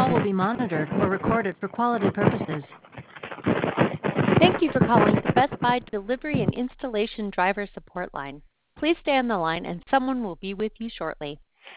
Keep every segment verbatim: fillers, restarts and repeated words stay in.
call will be monitored or recorded for quality purposes. Thank you for calling the Best Buy Delivery and Installation Driver Support Line. Please stay on the line and someone will be with you shortly.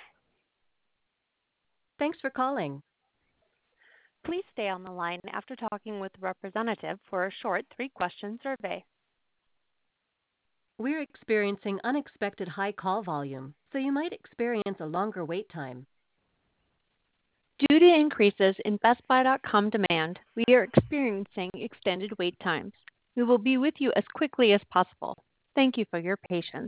Thanks for calling. Please stay on the line after talking with a representative for a short three-question survey. We're experiencing unexpected high call volume, so you might experience a longer wait time. Due to increases in Best Buy dot com demand, we are experiencing extended wait times. We will be with you as quickly as possible. Thank you for your patience.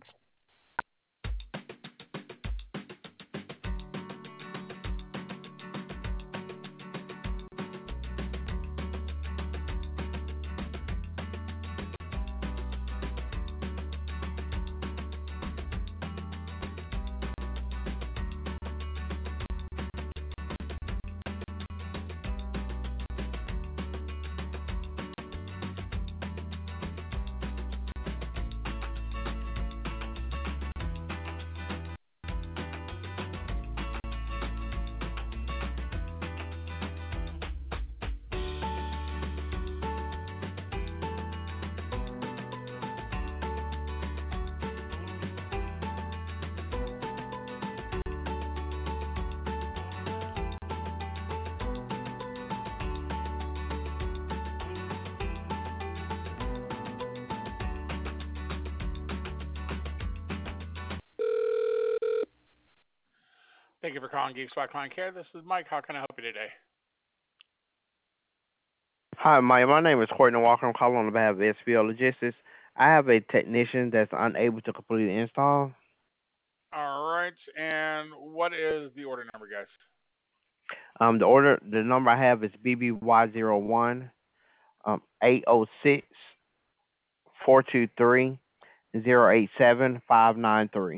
Thank you for calling Geek Spot Client Care. This is Mike. How can I help you today? Hi, Mike. My name is Courtney Walker. I'm calling on behalf of S P L Logistics. I have a technician that's unable to complete the install. All right. And what is the order number, guys? Um, the order, the number I have is B B Y zero one um eight zero six four two three zero eight seven five nine three.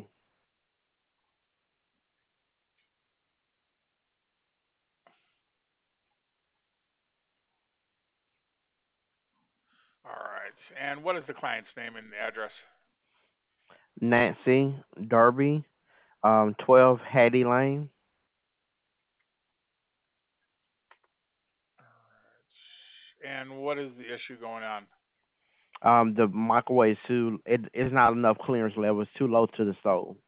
All right. And what is the client's name and address? Nancy Derby, um, twelve Hattie Lane. And what is the issue going on? Um, the microwave is too. It, it's not enough clearance level. It's too low to the stove.